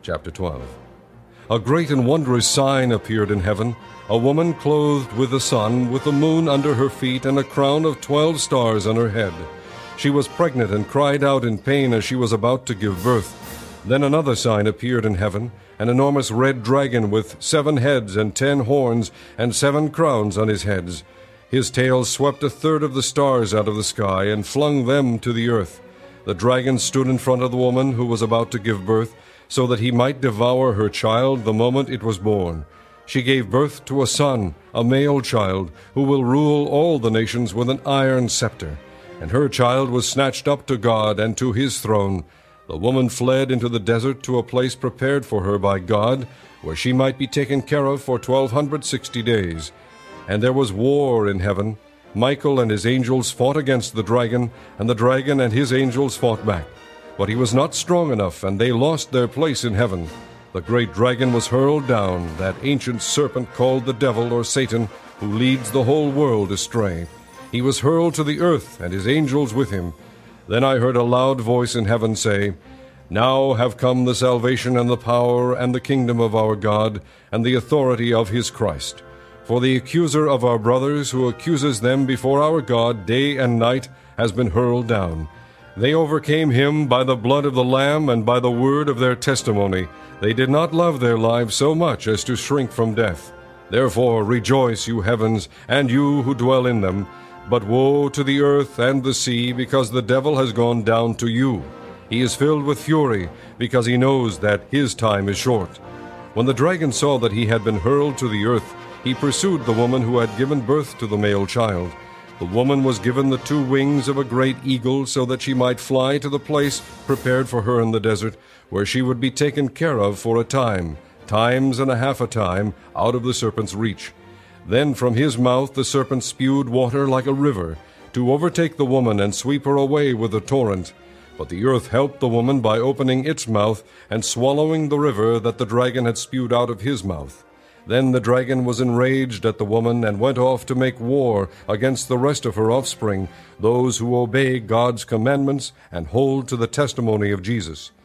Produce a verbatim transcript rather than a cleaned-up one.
Chapter twelve. A great and wondrous sign appeared in heaven, a woman clothed with the sun, with the moon under her feet, and a crown of twelve stars on her head. She was pregnant and cried out in pain as she was about to give birth. Then another sign appeared in heaven, an enormous red dragon with seven heads and ten horns, and seven crowns on his heads. His tail swept a third of the stars out of the sky and flung them to the earth. The dragon stood in front of the woman who was about to give birth, so that he might devour her child the moment it was born. She gave birth to a son, a male child, who will rule all the nations with an iron scepter. And her child was snatched up to God and to his throne. The woman fled into the desert to a place prepared for her by God, where she might be taken care of for twelve hundred sixty days. And there was war in heaven. Michael and his angels fought against the dragon, and the dragon and his angels fought back. But he was not strong enough, and they lost their place in heaven. The great dragon was hurled down, that ancient serpent called the devil or Satan, who leads the whole world astray. He was hurled to the earth, and his angels with him. Then I heard a loud voice in heaven say, Now have come the salvation and the power and the kingdom of our God, and the authority of his Christ. For the accuser of our brothers, who accuses them before our God day and night, has been hurled down. They overcame him by the blood of the Lamb and by the word of their testimony. They did not love their lives so much as to shrink from death. Therefore rejoice, you heavens, and you who dwell in them. But woe to the earth and the sea, because the devil has gone down to you. He is filled with fury, because he knows that his time is short. When the dragon saw that he had been hurled to the earth, he pursued the woman who had given birth to the male child. The woman was given the two wings of a great eagle, so that she might fly to the place prepared for her in the desert, where she would be taken care of for a time, times and a half a time, out of the serpent's reach. Then from his mouth the serpent spewed water like a river, to overtake the woman and sweep her away with a torrent. But the earth helped the woman by opening its mouth and swallowing the river that the dragon had spewed out of his mouth. Then the dragon was enraged at the woman and went off to make war against the rest of her offspring, those who obey God's commandments and hold to the testimony of Jesus.